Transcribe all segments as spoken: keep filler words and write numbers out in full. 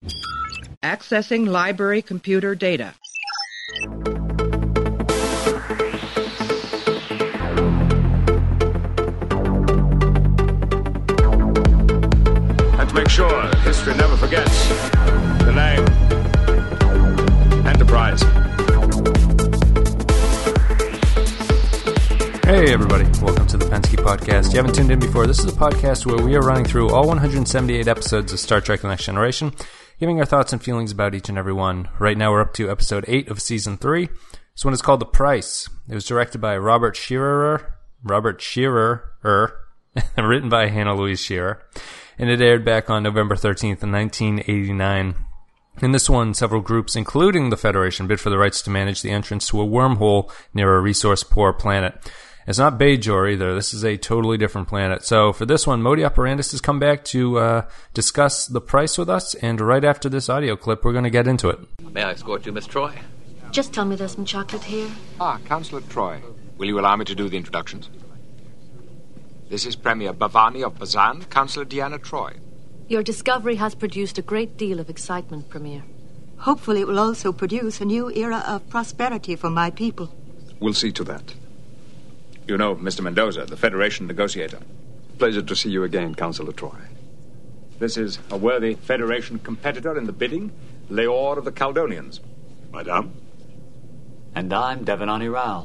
Accessing library computer data. And to make sure that history never forgets the name Enterprise. Hey everybody, welcome to the Pensky Podcast. You haven't tuned in before, this is a podcast where we are running through all one hundred seventy-eight episodes of Star Trek The Next Generation, giving our thoughts and feelings about each and every one. Right now we're up to episode eight of season three. This one is called The Price. It was directed by Robert Scheerer, Robert Scheerer, and written by Hannah Louise Shearer, and it aired back on November thirteenth, nineteen eighty-nine. In this one, several groups, including the Federation, bid for the rights to manage the entrance to a wormhole near a resource-poor planet. It's not Bajor either. This is a totally different planet. So for this one, Modi Operandus has come back to uh, discuss The Price with us, and right after this audio clip, we're going to get into it. May I escort you, Miss Troy? Just tell me there's some chocolate here. Ah, Councillor Troy. Will you allow me to do the introductions? This is Premier Bhavani of Bazan, Councillor Deanna Troy. Your discovery has produced a great deal of excitement, Premier. Hopefully it will also produce a new era of prosperity for my people. We'll see to that. You know, Mister Mendoza, the Federation negotiator. Pleasure to see you again, Councillor Troy. This is a worthy Federation competitor in the bidding, Leor of the Caledonians. Madame? And I'm Devanani Rao.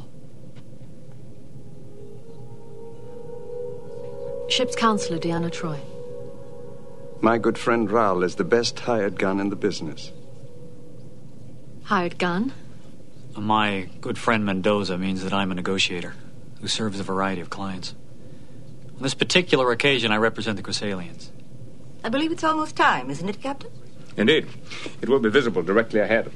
Ship's Counselor Deanna Troy. My good friend Raul is the best hired gun in the business. Hired gun? My good friend Mendoza means that I'm a negotiator who serves a variety of clients. On this particular occasion, I represent the Chrysalians. I believe it's almost time, isn't it, Captain? Indeed. It will be visible directly ahead.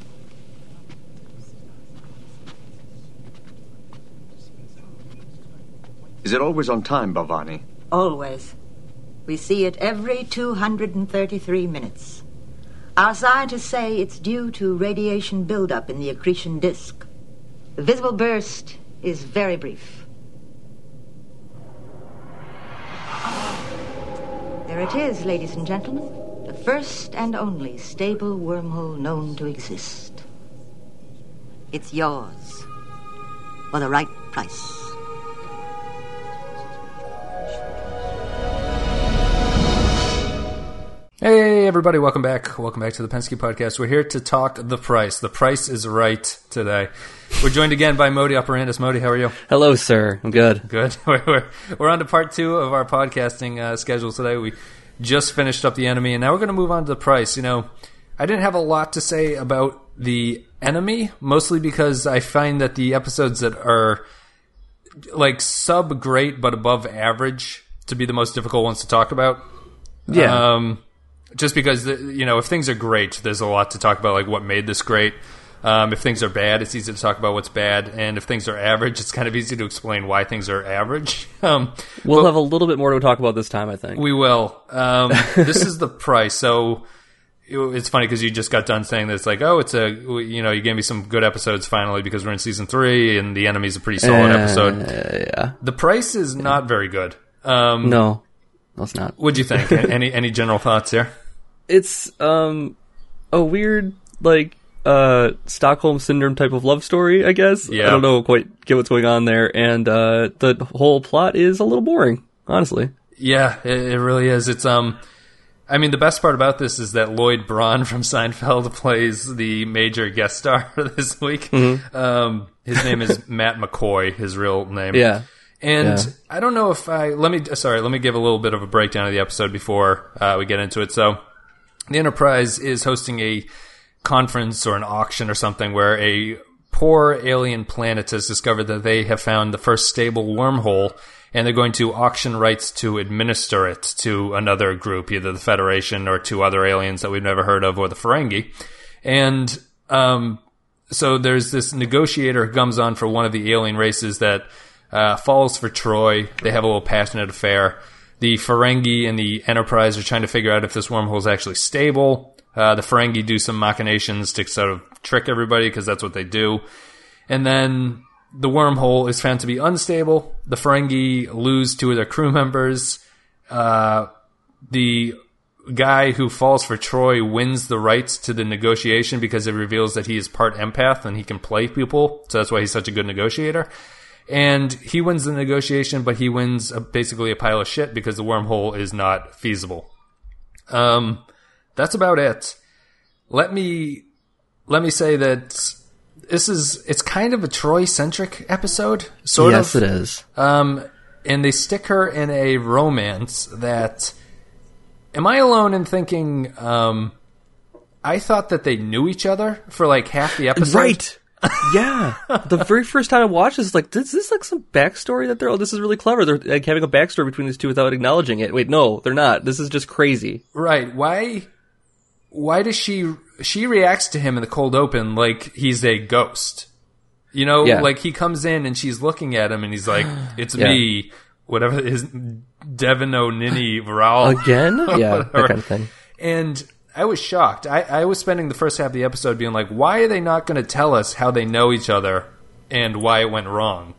Is it always on time, Bhavani? Always. We see it every two hundred thirty-three minutes. Our scientists say it's due to radiation buildup in the accretion disk. The visible burst is very brief. There it is, ladies and gentlemen. The first and only stable wormhole known to exist. It's yours. For the right price. Hey everybody, welcome back. Welcome back to the Pensky Podcast. We're here to talk The Price. The Price is right today. We're joined again by Modi Operandus. Modi, how are you? Hello, sir. I'm good. Good. We're, we're, we're on to part two of our podcasting uh, schedule today. We just finished up The Enemy, and now we're going to move on to The Price. You know, I didn't have a lot to say about The Enemy, mostly because I find that the episodes that are like sub-great but above average to be the most difficult ones to talk about. Yeah. Um, just because, you know, if things are great, there's a lot to talk about, like what made this great. Um, if things are bad, it's easy to talk about what's bad. And if things are average, it's kind of easy to explain why things are average. Um, we'll have a little bit more to talk about this time, I think. We will. Um, this is The Price. So it, it's funny because you just got done saying that it's like, oh, it's a, you know, you gave me some good episodes finally because we're in season three and The Enemy's a pretty solid uh, episode. Yeah. The Price is not very good. Um, no, no, it's not. What'd you think? any any general thoughts here? It's um a weird, like, uh Stockholm Syndrome type of love story, I guess. Yeah. I don't know quite get what's going on there, and uh the whole plot is a little boring, honestly. Yeah, it, it really is. It's um I mean, the best part about this is that Lloyd Braun from Seinfeld plays the major guest star this week. Mm-hmm. Um his name is Matt McCoy, his real name. Yeah. And yeah. I don't know if I let me sorry, let me give a little bit of a breakdown of the episode before uh, we get into it. So the Enterprise is hosting a conference or an auction or something where a poor alien planet has discovered that they have found the first stable wormhole, and they're going to auction rights to administer it to another group, either the Federation or to other aliens that we've never heard of, or the Ferengi. And um, so there's this negotiator who comes on for one of the alien races that uh, falls for Troy. They have a little passionate affair. The Ferengi and the Enterprise are trying to figure out if this wormhole is actually stable. Uh, the Ferengi do some machinations to sort of trick everybody because that's what they do. And then the wormhole is found to be unstable. The Ferengi lose two of their crew members. Uh, the guy who falls for Troy wins the rights to the negotiation because it reveals that he is part empath and he can play people. So that's why he's such a good negotiator. And he wins the negotiation, but he wins a, basically a pile of shit because the wormhole is not feasible. Um, that's about it. Let me let me say that this is it's kind of a Troy-centric episode, sort yes, of. Yes, it is. Um, and they stick her in a romance that. Am I alone in thinking? Um, I thought that they knew each other for like half the episode. Right. Yeah. The very first time I watched this, like, is this like some backstory that they're? Oh, this is really clever. They're like having a backstory between these two without acknowledging it. Wait, no, they're not. This is just crazy. Right. Why? Why does she? She reacts to him in the cold open like he's a ghost. You know, yeah. like he comes in and she's looking at him and he's like, "It's yeah. me." Whatever his Devin O'Ninny Raul again, yeah, that kind of thing. And I was shocked. I, I was spending the first half of the episode being like, why are they not going to tell us how they know each other and why it went wrong?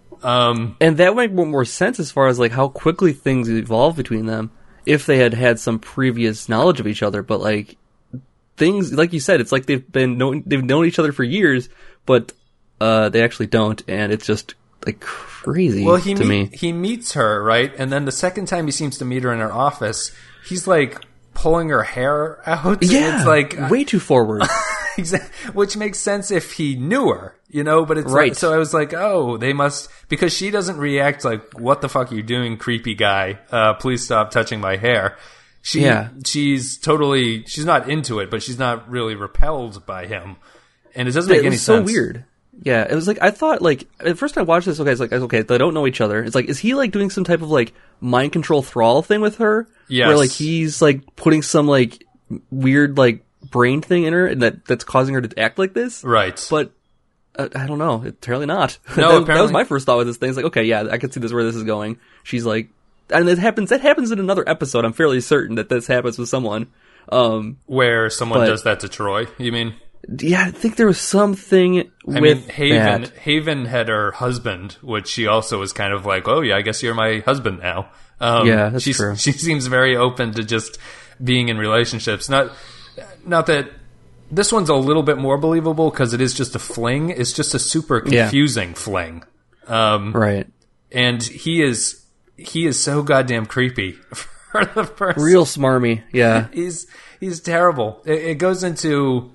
Um, and that would make more sense as far as like how quickly things evolve between them if they had had some previous knowledge of each other. But like things, like you said, it's like they've been known, they've known each other for years, but uh, they actually don't, and it's just. Like crazy well, he to meet, me. He meets her, right? And then the second time he seems to meet her in her office, he's like pulling her hair out. Yeah, it's like way too forward. Exactly, which makes sense if he knew her, you know. But it's right. Like, so I was like, oh, they must because she doesn't react like, "What the fuck are you doing, creepy guy? Uh, please stop touching my hair." She, yeah. she's totally, she's not into it, but she's not really repelled by him, and it doesn't make it any was so sense. Weird. Yeah, it was like, I thought, like, at first I watched this, okay, it's like, okay, they don't know each other. It's like, is he, like, doing some type of, like, mind control thrall thing with her? Yes. Where, like, he's, like, putting some, like, weird, like, brain thing in her and that, that's causing her to act like this? Right. But, uh, I don't know, apparently not. No, that, apparently. That was my first thought with this thing. It's like, okay, yeah, I can see this where this is going. She's like, and it happens, that happens in another episode, I'm fairly certain that this happens with someone. Um, Where someone but, does that to Troy, you mean? Yeah, I think there was something I with mean, Haven, that. Haven had her husband, which she also was kind of like, oh yeah, I guess you're my husband now. Um, yeah, that's she's, true. She seems very open to just being in relationships. Not, not that this one's a little bit more believable because it is just a fling. It's just a super confusing yeah. fling. Um, right. And he is, he is so goddamn creepy for the first. Real smarmy. Yeah. he's, he's terrible. It, it goes into,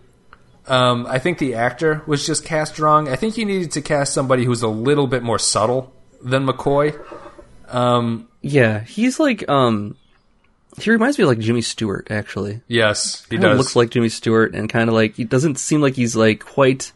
Um, I think the actor was just cast wrong. I think you needed to cast somebody who's a little bit more subtle than McCoy. Um, yeah, he's like, um, he reminds me of like Jimmy Stewart, actually. Yes, he kinda does. Looks like Jimmy Stewart and kind of like, he doesn't seem like he's like quite,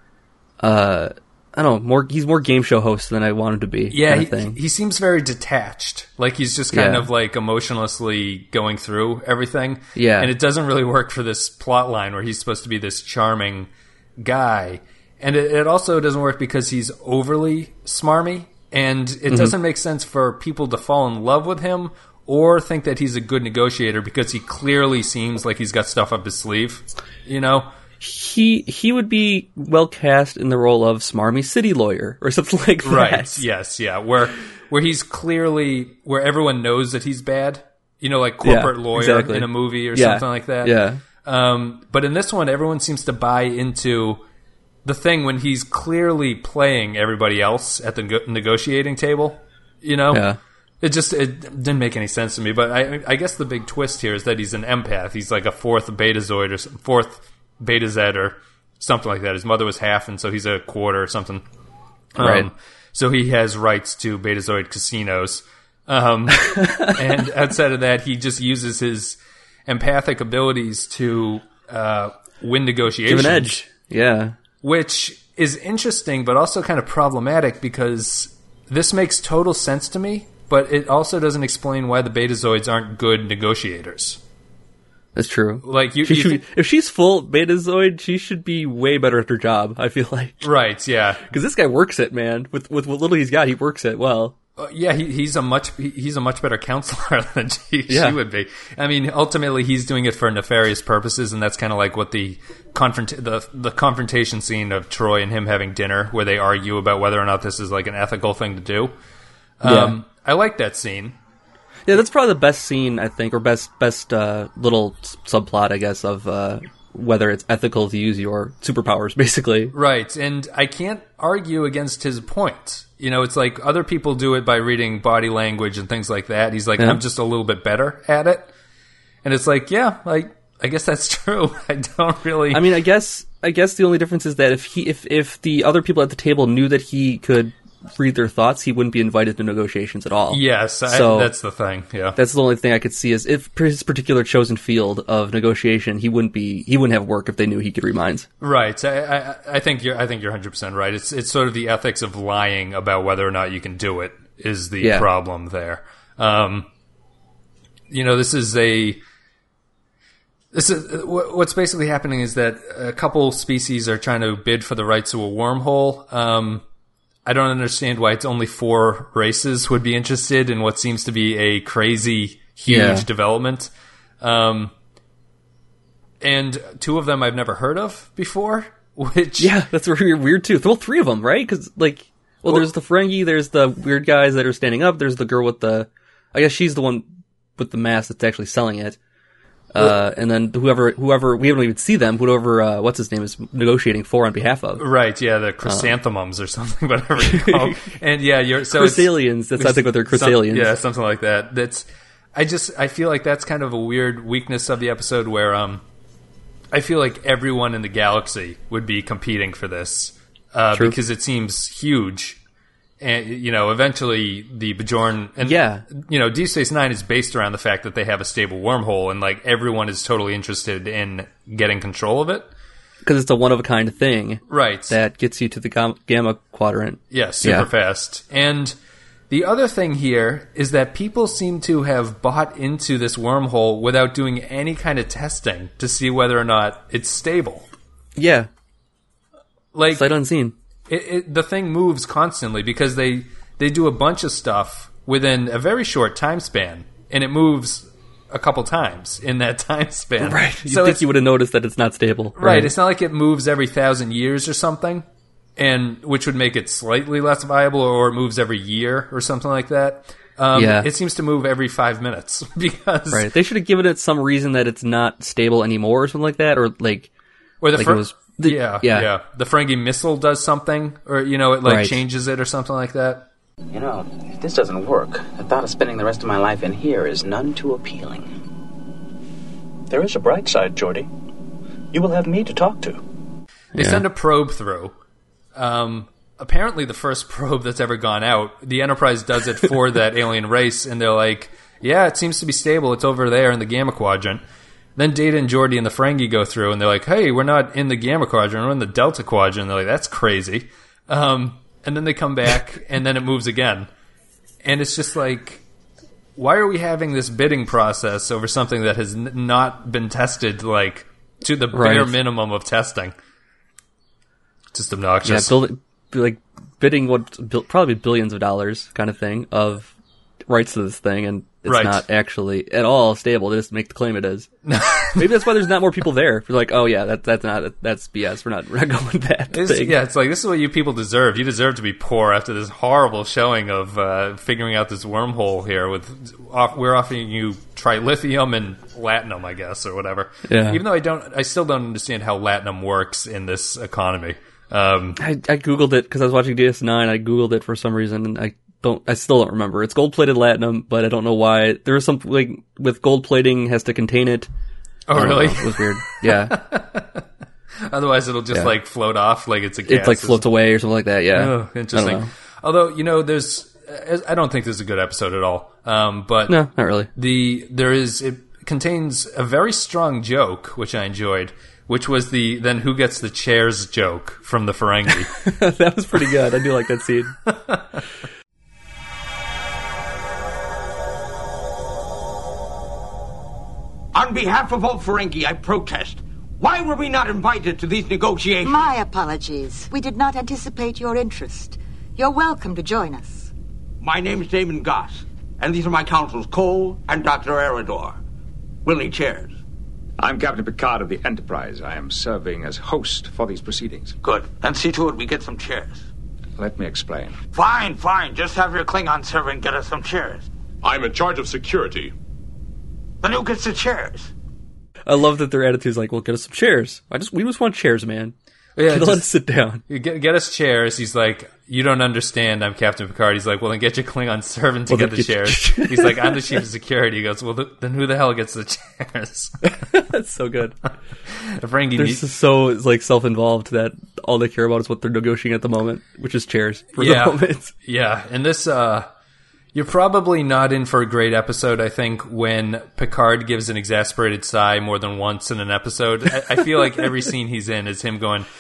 uh, I don't know, more, he's more game show host than I want him to be. Yeah, kind he, of thing. he seems very detached. Like he's just kind yeah. of like emotionlessly going through everything. Yeah. And it doesn't really work for this plot line where he's supposed to be this charming guy. And it, it also doesn't work because he's overly smarmy. And it mm-hmm. doesn't make sense for people to fall in love with him or think that he's a good negotiator because he clearly seems like he's got stuff up his sleeve, you know? He he would be well cast in the role of smarmy city lawyer or something like that. Right, yes, yeah. Where where he's clearly, where everyone knows that he's bad. You know, like corporate yeah, lawyer exactly. in a movie or yeah. something like that. Yeah. Um, but in this one, everyone seems to buy into the thing when he's clearly playing everybody else at the go- negotiating table. You know? Yeah. It just it didn't make any sense to me. But I, I guess the big twist here is that he's an empath. He's like a fourth Betazoid or some, fourth Beta Z or something like that. His mother was half, and so he's a quarter or something. Right. Um, so he has rights to Betazoid casinos. Um, and outside of that, he just uses his empathic abilities to uh, win negotiations. Give an edge. Yeah. Which is interesting, but also kind of problematic because this makes total sense to me, but it also doesn't explain why the Betazoids aren't good negotiators. That's true. Like you, she you should th- be, if she's full Betazoid, she should be way better at her job. I feel like. Right. Yeah. Because this guy works it, man. With with what little he's got, he works it well. Uh, yeah, he, he's a much he, he's a much better counselor than she, yeah. she would be. I mean, ultimately, he's doing it for nefarious purposes, and that's kind of like what the confront the the confrontation scene of Troy and him having dinner, where they argue about whether or not this is like an ethical thing to do. Um, yeah. I like that scene. Yeah, that's probably the best scene, I think, or best best uh, little s- subplot, I guess, of uh, whether it's ethical to use your superpowers, basically. Right, and I can't argue against his point. You know, it's like other people do it by reading body language and things like that. He's like, Yeah. I'm just a little bit better at it. And it's like, yeah, like, I guess that's true. I don't really... I mean, I guess I guess the only difference is that if he if, if the other people at the table knew that he could read their thoughts, he wouldn't be invited to negotiations at all. Yes, I, So- that's the thing, yeah. That's the only thing I could see is if his particular chosen field of negotiation, he wouldn't be he wouldn't have work if they knew he could read minds. Right. I, I, I think you're. I think you're one hundred percent right. It's it's sort of the ethics of lying about whether or not you can do it is the Yeah. problem there. Um, you know, this is a. This is wh- what's basically happening is that a couple species are trying to bid for the rights to a wormhole. Um, I don't understand why it's only four races would be interested in what seems to be a crazy, huge Yeah. development. Um, and two of them I've never heard of before, which... Yeah, that's weird, weird too. Well, three of them, right? Because like, well, Well- there's the Ferengi, there's the weird guys that are standing up, there's the girl with the, I guess she's the one with the mask that's actually selling it. Uh, and then whoever, whoever, we haven't even see them, whoever, uh, what's his name is negotiating for on behalf of. Right, yeah, the chrysanthemums or something, whatever you call them. And yeah, you're... so it's- Chrysalians, that's I think what they're some- Chrysalians. yeah, something like that. That's... I just... I feel like that's kind of a weird weakness of the episode where, um... I feel like everyone in the galaxy would be competing for this. Uh, True. because it seems huge. And, you know, eventually the Bajorn... And, Yeah. you know, Deep Space Nine is based around the fact that they have a stable wormhole, and, like, everyone is totally interested in getting control of it. Because it's a one-of-a-kind thing. Right. That gets you to the gam- Gamma Quadrant. Yeah, super Yeah. fast. And the other thing here is that people seem to have bought into this wormhole without doing any kind of testing to see whether or not it's stable. Yeah. Like, Sight unseen. it, it, the thing moves constantly because they they do a bunch of stuff within a very short time span, and it moves a couple times in that time span. Right. You'd So think it's, you would have noticed that it's not stable. right. It's not like it moves every thousand years or something, and which would make it slightly less viable, or it moves every year or something like that. Um, Yeah. It seems to move every five minutes because, Right. They should have given it some reason that it's not stable anymore or something like that, or like, or the, like Fer- it was. The, yeah, yeah, yeah, the Ferengi missile does something, or you know, it like Right. changes it or something like that. You know, if this doesn't work, the thought of spending the rest of my life in here is none too appealing. There is a bright side, Geordi. You will have me to talk to. They Yeah. send a probe through. Um, apparently, the first probe that's ever gone out, the Enterprise does it for that alien race, and they're like, "Yeah, it seems to be stable. It's over there in the Gamma Quadrant." Then Data and Geordi and the Ferengi go through, and they're like, "Hey, we're not in the Gamma Quadrant. We're in the Delta Quadrant." And they're like, "That's crazy." Um, and then they come back, and then it moves again, and it's just like, why are we having this bidding process over something that has n- not been tested, like, to the Right. bare minimum of testing? Just Yeah, obnoxious. build, like bidding what bil- probably billions of dollars kind of thing of rights to this thing, and it's Right. not actually at all stable. They just make the claim it is. Maybe that's why there's not more people there. They're like, oh yeah, that, that's not that's B S. We're not we're not going with that It's- thing. yeah, it's like, this is what you people deserve. You deserve to be poor after this horrible showing of uh, figuring out this wormhole here. With off, we're offering you trilithium and latinum, I guess, or whatever. Yeah. Even though I don't, I still don't understand how latinum works in this economy. Um, I, I googled it because I was watching D S nine. I googled it for some reason, and I don't. I still don't remember. It's gold plated latinum, but I don't know why. There was something like with gold plating has to contain it. oh, I don't really? know. It was weird. Yeah, Otherwise, it'll just Yeah. like float off like it's a gas. it like floats away or something like that. Yeah, Oh, I don't interesting. know. Although, you know, there's, I don't think this is a good episode at all. Um, but No, not really. the there is it contains a very strong joke which I enjoyed, which was the then who gets the chairs joke from the Ferengi. That was pretty good. I do like that scene. On behalf of all Ferengi, I protest. Why were we not invited to these negotiations? My apologies. We did not anticipate your interest. You're welcome to join us. My name's Damon Goss, and these are my counsels, Cole and Doctor Arador. Willie chairs. I'm Captain Picard of the Enterprise. I am serving as host for these proceedings. Good. Then see to it we get some chairs. Let me explain. Fine, fine. Just have your Klingon servant get us some chairs. I'm in charge of security. Then who gets the chairs? I love that their attitude is like, well, get us some chairs. I just, we just want chairs, man. Yeah, let just, us sit down. You get, get us chairs. He's like, you don't understand. I'm Captain Picard. He's like, well, then get your Klingon servant to Well, get the get chairs. He's like, I'm the chief of security. He goes, well, th- then who the hell gets the chairs? That's so good. Ferengi They're need- just so like self-involved that all they care about is what they're negotiating at the moment, which is chairs for yeah, the moment. Yeah, and this, uh, you're probably not in for a great episode, I think, when Picard gives an exasperated sigh more than once in an episode. I, I feel like every scene he's in is him going,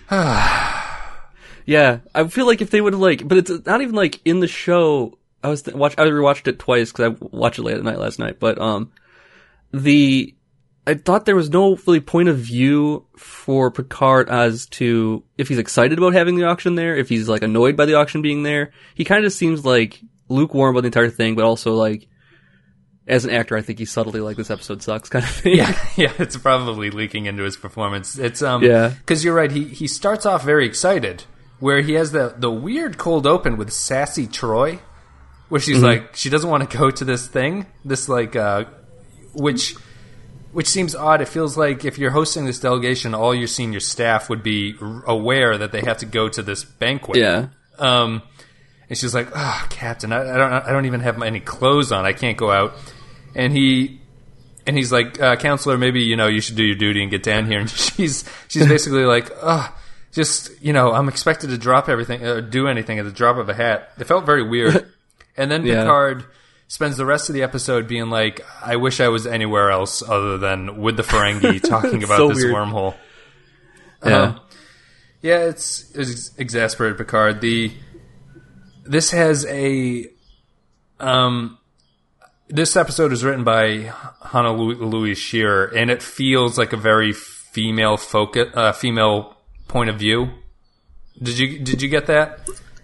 Yeah, I feel like if they would have like, but it's not even like in the show. I was th- watch. I rewatched it twice because I watched it late at night last night. But um, the I thought there was no really point of view for Picard as to if he's excited about having the auction there, if he's like annoyed by the auction being there. He kind of seems like lukewarm about the entire thing, but also like as an actor, I think he's subtly like this episode sucks kind of thing. yeah, yeah, it's probably leaking into his performance. It's um, yeah, because you're right. He he starts off very excited, where he has the the weird cold open with sassy Troy, where she's Mhm. like she doesn't want to go to this thing, this like uh, which which seems odd. It feels like if you're hosting this delegation, all your senior staff would be r- aware that they have to go to this banquet. Yeah. Um, and she's like, "Oh, Captain, I, I don't I don't even have any clothes on. I can't go out." And he and he's like, uh, "Counselor, maybe you know you should do your duty and get down here." And she's she's basically like, "Oh, just you know, I'm expected to drop everything, uh, do anything at the drop of a hat." It felt very weird. And then Yeah. Picard spends the rest of the episode being like, "I wish I was anywhere else other than with the Ferengi talking about So this weird. wormhole." Yeah. Um, yeah, it's, it's exasperated Picard. The this has a um. This episode is written by Hannah Louise Shearer, and it feels like a very female focus, uh, female point of view. Did you did you get that?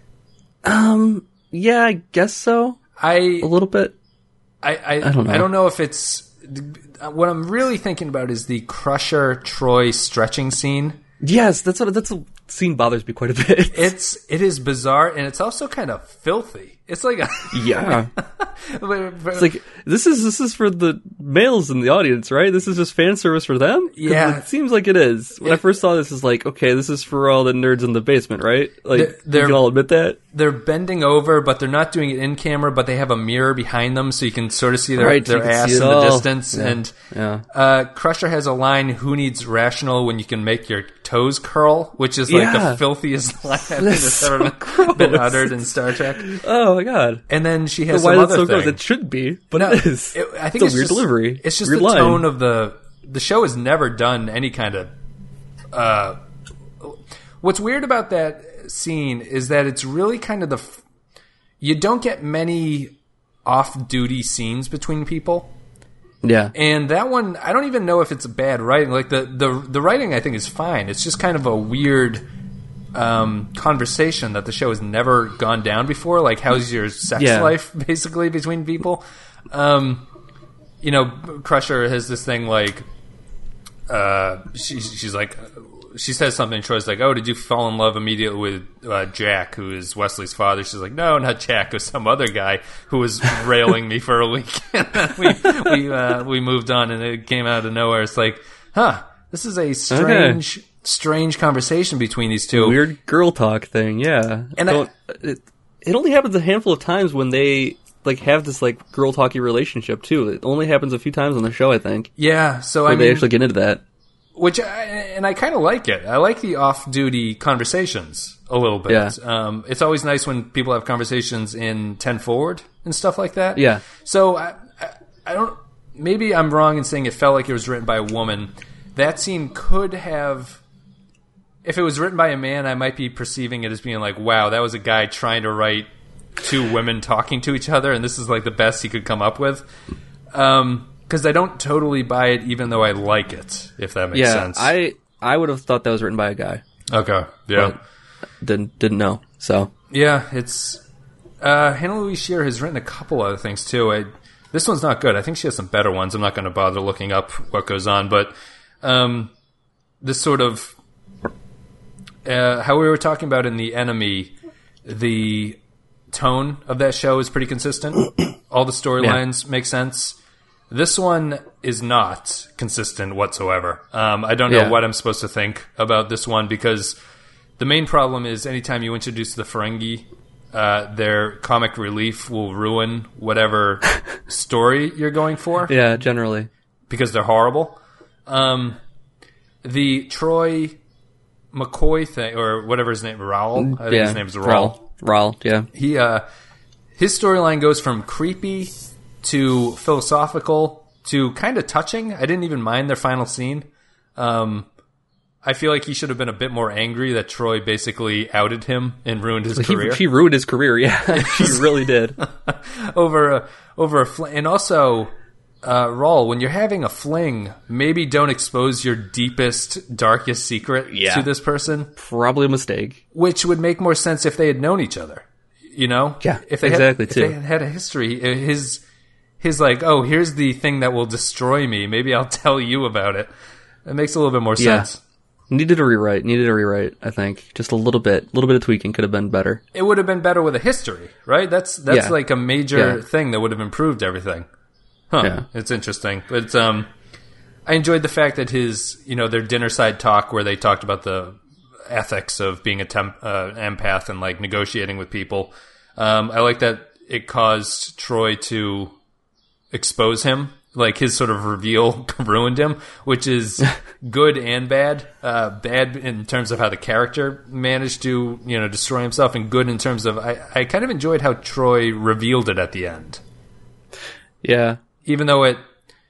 Um. Yeah, I guess so. I a little bit. I I, I don't know. I don't know if it's what I'm really thinking about is the Crusher Troy stretching scene. Yes, that's what that's a scene bothers me quite a bit. It's it is bizarre, and it's also kind of filthy. It's like a Yeah. It's like this is this is for the males in the audience, right? This is just fan service for them. 'Cause Yeah. it seems like it is. When I first saw this, it's like, okay, this is for all the nerds in the basement, right? Like They're- they're- you can all admit that. They're bending over, but they're not doing it in camera. But they have a mirror behind them, so you can sort of see their, Right, their you can ass see in it the all. distance. Yeah. And Yeah. uh, Crusher has a line: "Who needs rational when you can make your toes curl?" Which is like Yeah. the filthiest line I think That's that's so ever gross. been uttered in Star Trek. Oh my god! And then she has But why some is it other so gross? thing. It should be, but No, it is. it- I think it's it's a weird just- delivery. It's just weird the line. tone of the the show has never done any kind of. Uh, what's weird about that scene is that it's really kind of the. F- you don't get many off-duty scenes between people. Yeah. And that one, I don't even know if it's bad writing. Like the the the writing, I think is fine. It's just kind of a weird um, conversation that the show has never gone down before. Like, how's your sex Yeah. life, basically, between people? Um, you know, Crusher has this thing like, uh, she, she's like, she says something. Troy's like, "Oh, did you fall in love immediately with uh, Jack, who is Wesley's father?" She's like, "No, not Jack. It was some other guy who was railing me for a week." we we uh, we moved on, and it came out of nowhere. It's like, huh, this is a strange, okay. strange conversation between these two. Weird girl talk thing, yeah. And I, it, it only happens a handful of times when they like have this like girl talky relationship too. It only happens a few times on the show, I think. Yeah, so where I mean, they actually get into that. Which I, and I kind of like it. I like the off-duty conversations a little bit. Yeah. Um, it's always nice when people have conversations in ten forward and stuff like that. Yeah. So I, I, I don't. Maybe I'm wrong in saying it felt like it was written by a woman. That scene could have. If it was written by a man, I might be perceiving it as being like, "Wow, that was a guy trying to write two women talking to each other, and this is like the best he could come up with." Um. Because I don't totally buy it, even though I like it, if that makes yeah, sense. I I would have thought that was written by a guy. Okay, yeah. Didn't didn't know, so. Yeah, it's... Uh, Hannah Louise Shearer has written a couple other things, too. I, this one's not good. I think she has some better ones. I'm not going to bother looking up what goes on, but um, this sort of... Uh, how we were talking about in The Enemy, the tone of that show is pretty consistent. All the storylines yeah. make sense. This one is not consistent whatsoever. Um, I don't know yeah. what I'm supposed to think about this one, because the main problem is anytime you introduce the Ferengi, uh, their comic relief will ruin whatever story you're going for. Yeah, generally. Because they're horrible. Um, the Troy McCoy thing, or whatever his name, Raul? I think yeah. his name's Raul. Raul, yeah. He, uh, his storyline goes from creepy to philosophical to kind of touching. I didn't even mind their final scene. Um, I feel like he should have been a bit more angry that Troy basically outed him and ruined his he, career. She ruined his career, yeah. She really did. over a, over a fl- and also, uh, Raul, when you're having a fling, maybe don't expose your deepest, darkest secret yeah. to this person. Probably a mistake. Which would make more sense if they had known each other. You know? Yeah, if they exactly, had, too. If they had had a history, his... He's like, oh, here's the thing that will destroy me. Maybe I'll tell you about it. It makes a little bit more sense. Yeah. Needed a rewrite. Needed a rewrite, I think. Just a little bit. A little bit of tweaking could have been better. It would have been better with a history, right? That's that's yeah. like a major yeah. thing that would have improved everything. Huh. Yeah. It's interesting. But um, I enjoyed the fact that his, you know, their dinner side talk where they talked about the ethics of being a temp, uh, empath and like negotiating with people. Um, I like that it caused Troy to expose him, like his sort of reveal ruined him, which is good and bad. Uh, bad in terms of how the character managed to, you know, destroy himself, and good in terms of I, I kind of enjoyed how Troy revealed it at the end. Yeah, even though it,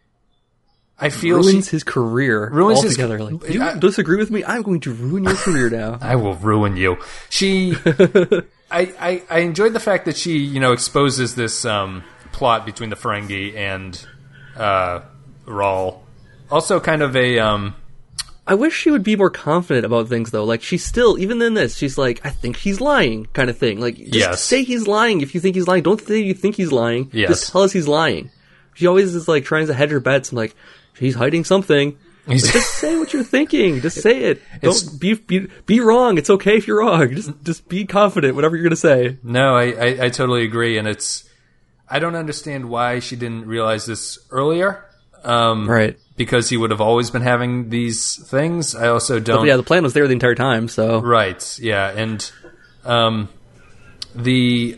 I feel ruins she, his career ruins altogether. His, like, you I, disagree with me? I'm going to ruin your career now. I will ruin you. She, I, I, I enjoyed the fact that she, you know, exposes this. Um, plot between the Ferengi and uh, Raul. Also kind of a... Um, I wish she would be more confident about things, though. Like, she's still, even in this, she's like, I think he's lying, kind of thing. Like, just yes. say he's lying if you think he's lying. Don't say you think he's lying. Yes. Just tell us he's lying. She always is, like, trying to hedge her bets. I'm like, he's hiding something. Like, just say what you're thinking. Just say it. Don't be, be be wrong. It's okay if you're wrong. Just just be confident, whatever you're going to say. No, I, I, I totally agree, and it's... I don't understand why she didn't realize this earlier. Um, right. Because he would have always been having these things. I also don't... But yeah, the plan was there the entire time, so... Right, yeah. And um, the...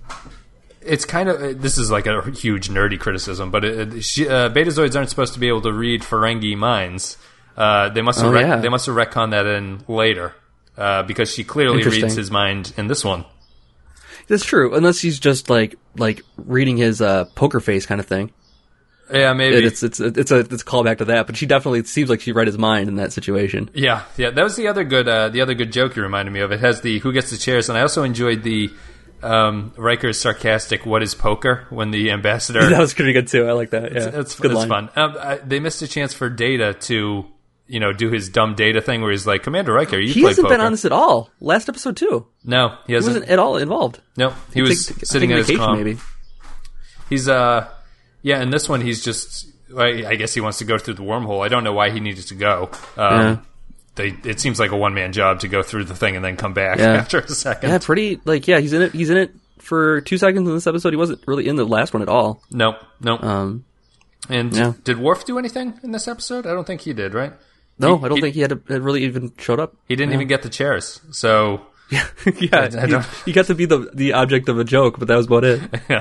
It's kind of... This is like a huge nerdy criticism, but it, she, uh, Betazoids aren't supposed to be able to read Ferengi minds. Uh, they must have oh, rec- yeah. they must have retconned that in later. Uh, because she clearly reads his mind in this one. That's true, unless he's just like like reading his uh, poker face kind of thing. Yeah, maybe it's it's it's a it's a callback to that. But she definitely seems like she read his mind in that situation. Yeah, yeah, that was the other good uh, the other good joke you reminded me of. It has the who gets the chairs, and I also enjoyed the um, Riker's sarcastic "What is poker?" when the ambassador. That was pretty good too. I like that. Yeah, it's, it's, good it's line. fun. Um, I, they missed a chance for Data to. You know, do his dumb Data thing where he's like, Commander Riker, you he play hasn't poker. been on this at all. Last episode too. No, he hasn't. He wasn't at all involved. No, he was take, sitting at his vacation, com. maybe. He's uh, yeah. In this one, he's just. I, I guess he wants to go through the wormhole. I don't know why he needed to go. Um, yeah. They. It seems like a one man job to go through the thing and then come back yeah. after a second. Yeah, pretty like yeah. He's in it. He's in it for two seconds in this episode. He wasn't really in the last one at all. No, no. Um, and yeah. did Worf do anything in this episode? I don't think he did. Right. No, he, I don't he, think he had, a, had really even showed up. He didn't yeah. even get the chairs, so yeah, yeah. I, I don't... he, he got to be the the object of a joke, but that was about it.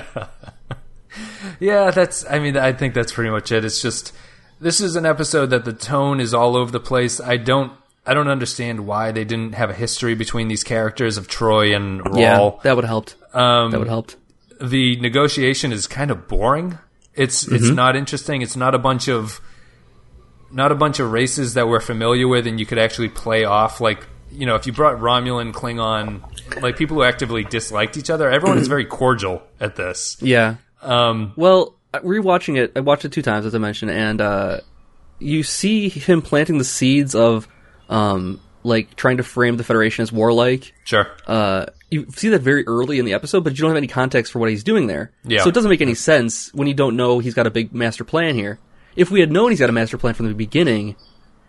Yeah, that's. I mean, I think that's pretty much it. It's just this is an episode that the tone is all over the place. I don't, I don't understand why they didn't have a history between these characters of Troy and Raul. Yeah, that would have helped. Um, that would have helped. The negotiation is kind of boring. It's mm-hmm. it's not interesting. It's not a bunch of. Not a bunch of races that we're familiar with and you could actually play off. Like, you know, if you brought Romulan, Klingon, like people who actively disliked each other, everyone is very cordial at this. Yeah. Um, well, rewatching it, I watched it two times, as I mentioned, and uh, you see him planting the seeds of, um, like, trying to frame the Federation as warlike. Sure. Uh, you see that very early in the episode, but you don't have any context for what he's doing there. Yeah. So it doesn't make any sense when you don't know he's got a big master plan here. If we had known he's got a master plan from the beginning,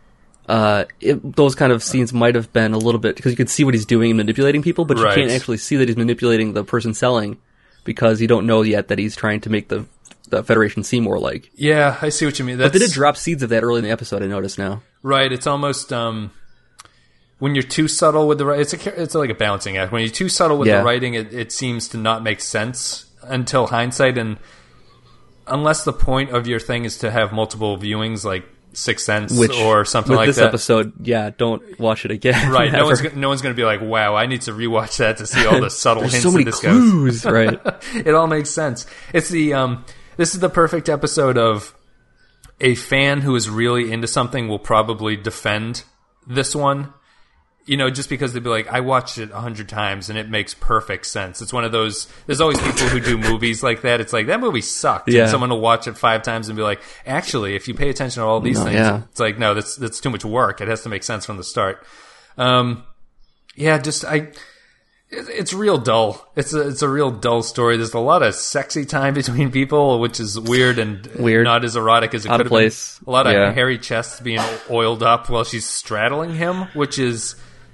uh, it, those kind of scenes might have been a little bit, because you could see what he's doing and manipulating people, but Right. you can't actually see that he's manipulating the person selling, because you don't know yet that he's trying to make the the Federation seem more like. Yeah, I see what you mean. That's, But they did drop seeds of that early in the episode, I noticed now. Right, it's almost um, when you're too subtle with the writing. It's a, it's like a balancing act. When you're too subtle with Yeah. the writing, it, it seems to not make sense until hindsight. And unless the point of your thing is to have multiple viewings, like Sixth Sense Which, or something with like this that. episode, yeah, don't watch it again. Right, no Never. one's, go- no one's going to be like, wow, I need to rewatch that to see all the subtle There's hints so many that this clues, goes. right. It all makes sense. It's the um, this is the perfect episode of a fan who is really into something will probably defend this one. You know, just because they'd be like, I watched it a hundred times and it makes perfect sense. It's one of those, there's always people who do movies like that. It's like, that movie sucked. Yeah. And someone will watch it five times and be like, actually, if you pay attention to all these No, things, yeah. it's like, no, that's, that's too much work. It has to make sense from the start. Um, yeah, just, I, it, it's real dull. It's a, it's a real dull story. There's a lot of sexy time between people, which is weird and Weird. not as erotic as it Out could of have place. been. A lot of Yeah. hairy chests being oiled up while she's straddling him, which is,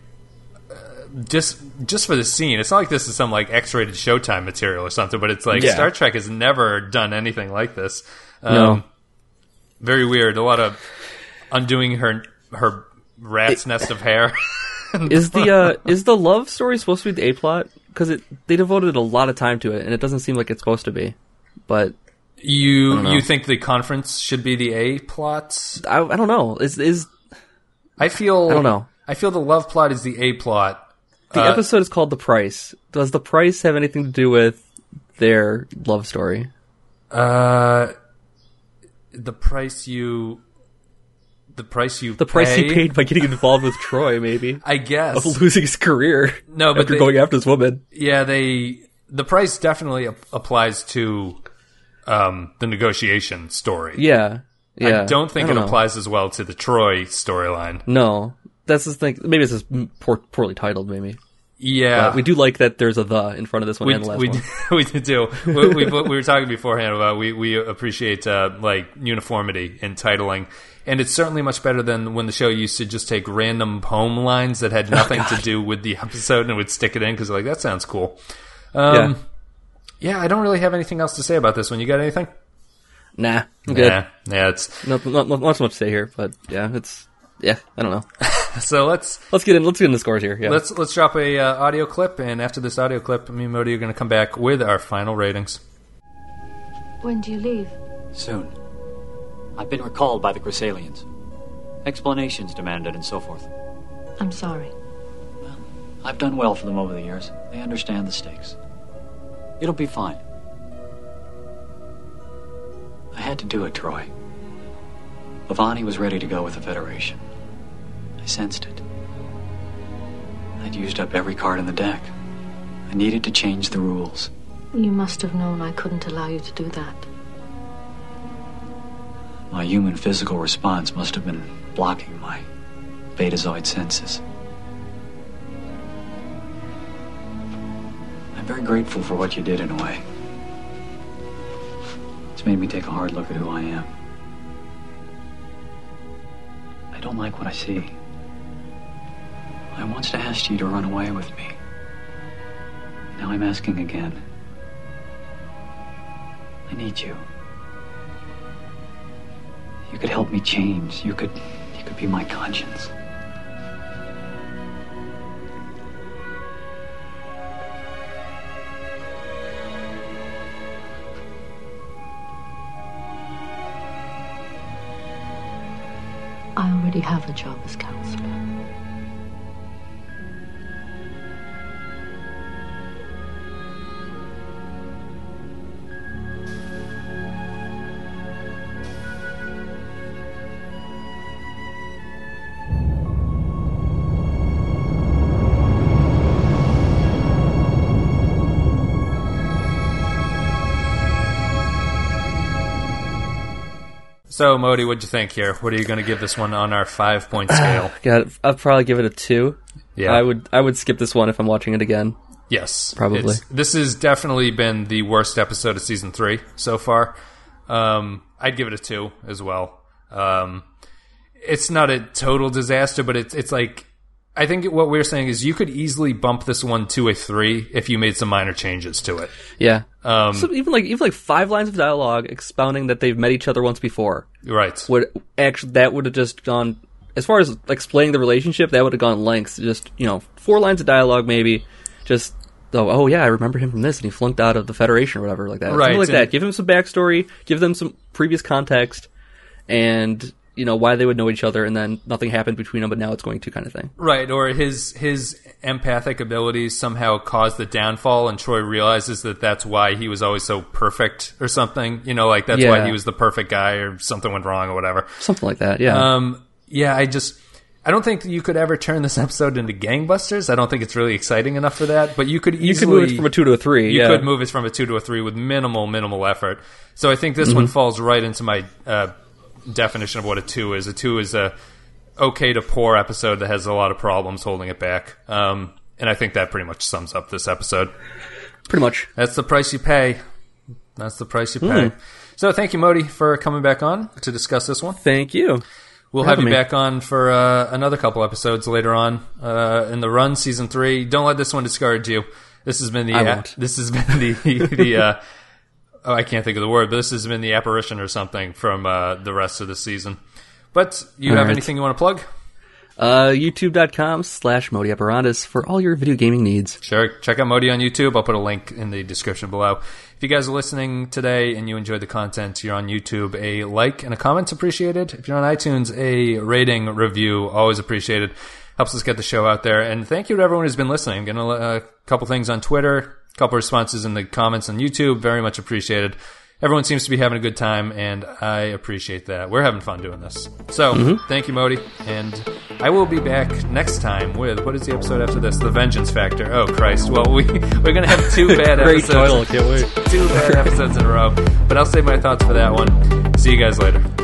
Just just for the scene. It's not like this is some like X-rated Showtime material or something, but it's like Yeah. Star Trek has never done anything like this. Um, No. Very weird. A lot of undoing her her rat's nest of hair. Is the uh, is the love story supposed to be the A plot? Because it they devoted a lot of time to it, and it doesn't seem like it's supposed to be. But I you don't know. you think the conference should be the A plot? I, I don't know. Is is I feel I don't know. I feel the love plot is the A plot. The Uh, episode is called The Price. Does the price have anything to do with their love story? Uh, the price you, the price you, The price pay? he paid by getting involved with Troy, maybe. I guess. Of losing his career. No, but after they- going after this woman. Yeah, they the price definitely ap- applies to um, the negotiation story. Yeah. Yeah. I don't think I don't it know. applies as well to the Troy storyline. No. That's the thing. Maybe it's just poor, poorly titled, maybe. Yeah, But we do like that there's a the in front of this one we and the last we, one. we do. we, we, we were talking beforehand about we we appreciate uh, like uniformity in titling, and it's certainly much better than when the show used to just take random poem lines that had nothing Oh, to do with the episode and would stick it in because like that sounds cool. Um, Yeah. yeah, I don't really have anything else to say about this one. You got anything? Nah. I'm good. Yeah, yeah. It's Not, not, not, not so much to say here, but yeah, it's, yeah, I don't know. so let's Let's get in, let's get in the scores here. Yeah. let's let's drop a uh, audio clip, and after this audio clip, me and Modi are going to come back with our final ratings. When do you leave? Soon. I've been recalled by the Chrysalians. Explanations demanded and so forth. I'm sorry. I've done well for them over the years. They understand the stakes. It'll be fine. I had to do it, Troy. Lavani was ready to go with the Federation. I sensed it. I'd used up every card in the deck. I needed to change the rules. You must have known I couldn't allow you to do that. My human physical response must have been blocking my betazoid senses. I'm very grateful for what you did in a way. It's made me take a hard look at who I am. I don't like what I see. I once asked you to run away with me. Now I'm asking again. I need you. You could help me change. You could you could be my conscience. I already have a job as counselor. So, Modi, what'd you think here? What are you going to give this one on our five-point scale? God, I'd probably give it a two. Yeah. I would I would skip this one if I'm watching it again. Yes. Probably. It's- this has definitely been the worst episode of season three so far. Um, I'd give it a two as well. Um, it's not a total disaster, but it's it's like, I think what we're saying is you could easily bump this one to a three if you made some minor changes to it. Yeah. Um, so even like even like five lines of dialogue expounding that they've met each other once before. Right. Would actually that would have just gone, as far as explaining the relationship, that would have gone lengths. Just, you know, four lines of dialogue maybe. Just, oh, oh yeah, I remember him from this, and he flunked out of the Federation or whatever like that. Right. Something like that. Give him some backstory. Give them some previous context, and you know why they would know each other, and then nothing happened between them, but now it's going to, kind of thing. Right, or his his empathic abilities somehow caused the downfall, and Troy realizes that that's why he was always so perfect, or something. You know, like that's Yeah. why he was the perfect guy, or something went wrong, or whatever. Something like that. Yeah. Um. Yeah. I just. I don't think that you could ever turn this episode into gangbusters. I don't think it's really exciting enough for that. But you could easily... You could move it from a two to a three, You yeah. could move it from a two to a three with minimal, minimal effort. So I think this Mm-hmm. one falls right into my uh, definition of what a two is. A two is a okay to poor episode that has a lot of problems holding it back. Um, and I think that pretty much sums up this episode. Pretty much. That's the price you pay. That's the price you pay. Mm. So thank you, Modi, for coming back on to discuss this one. Thank you. We'll have you back on for uh, another couple episodes later on uh, in the run, season three. Don't let this one discourage you. This has been the I uh, won't. this has been the the uh, oh, I can't think of the word, but this has been the apparition or something from uh, the rest of the season. But you All have right. anything you want to plug? Uh, YouTube.com slash Modi Operandus for all your video gaming needs. Sure. Check out Modi on YouTube. I'll put a link in the description below. If you guys are listening today and you enjoyed the content, you're on YouTube, a like and a comment's appreciated. If you're on iTunes, a rating, review, always appreciated. Helps us get the show out there. And thank you to everyone who's been listening. I'm getting a, a couple things on Twitter, a couple responses in the comments on YouTube. Very much appreciated. Everyone seems to be having a good time, and I appreciate that. We're having fun doing this. So, Mm-hmm. thank you, Modi. And I will be back next time with, what is the episode after this? The Vengeance Factor. Oh, Christ. Well, we, we're going to have two bad Great episodes. title, can't wait. Two bad episodes in a row. But I'll save my thoughts for that one. See you guys later.